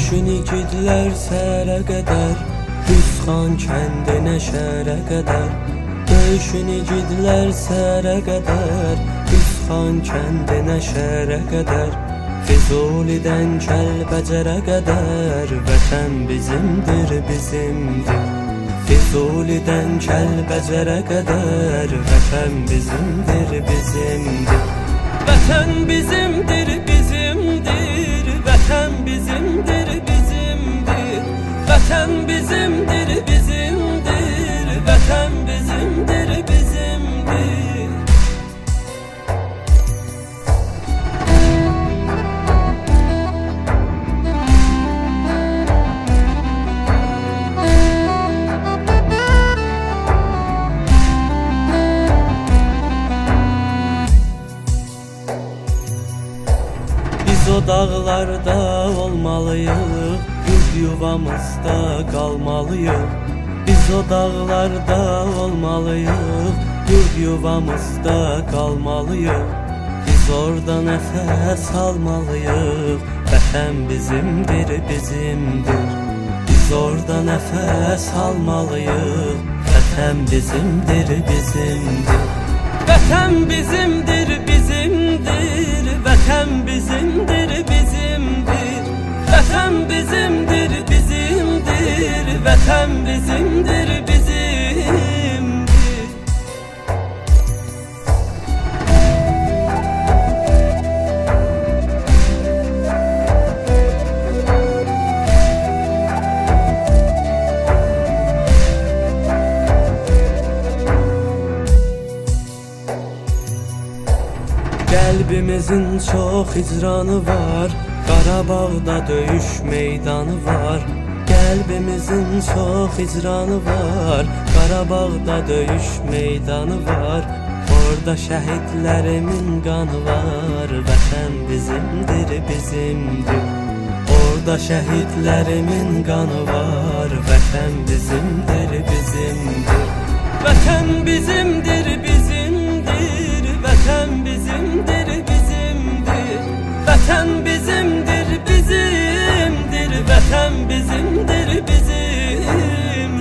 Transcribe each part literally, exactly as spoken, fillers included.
Döyüşün igidlər səhərə qədər, Qusxan kəndinə şəhərə qədər. Döyüşün igidlər səhərə qədər, Qusxan kəndinə şəhərə qədər. Füzulidən Kəlbəcərə qədər, vətən bizimdir, bizimdir. Füzulidən Kəlbəcərə qədər, vətən bizimdir, bizimdir. Vətən bizimdir, bizimdir. Vətən bizimdir, bizimdir. Vətən bizimdir, bizimdir. Vətən bizimdir, bizimdir. Biz o dağlarda olmalıyıq, yurd yuvamızda qalmalıyıq. Biz o dağlarda olmalıyıq, yurd yuvamızda qalmalıyıq. Biz orada nəfəs almalıyıq, vətən bizimdir, bizimdir. Biz orada nəfəs almalıyıq, vətən bizimdir, bizimdir. Vətən bizimdir, bizimdir. Vətən bizimdir, bizimdir. Vətən bizimdir, bizimdir. Vətən bizimdir, bizimdir. Qəlbimizin çox hicranı var, Qarabağda döyüş meydanı var. Qəlbimizin çox hicranı var, Qarabağda döyüş meydanı var. Orada şəhidlərimin qanı var, vətən bizimdir, bizimdir. Orada şəhidlərimin qanı var, vətən bizimdir, bizimdir. Vətən bizimdir, bizimdir. Vətən bizimdir, bizimdir. Vətən bizimdir, bizimdir. Vətən bizimdir, bizimdir.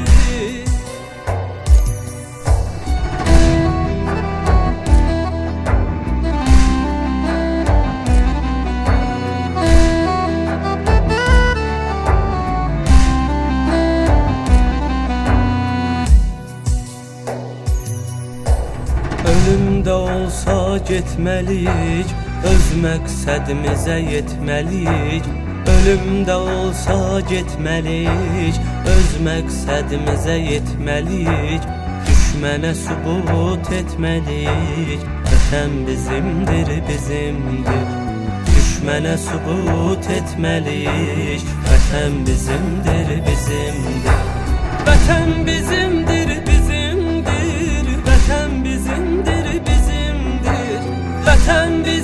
Ölümdə olsa getməliyik, öz məqsədimizə yetməliyik. Ölümdə olsa getməliyik, öz məqsədimizə yetməliyik. Düşmənə sübut etməliyik, vətən bizimdir, bizimdir. Düşmənə sübut etməliyik, vətən bizimdir, bizimdir. Vətən bizimdir, bizimdir. Vətən bizimdir, bizimdir. Vətən bizimdir.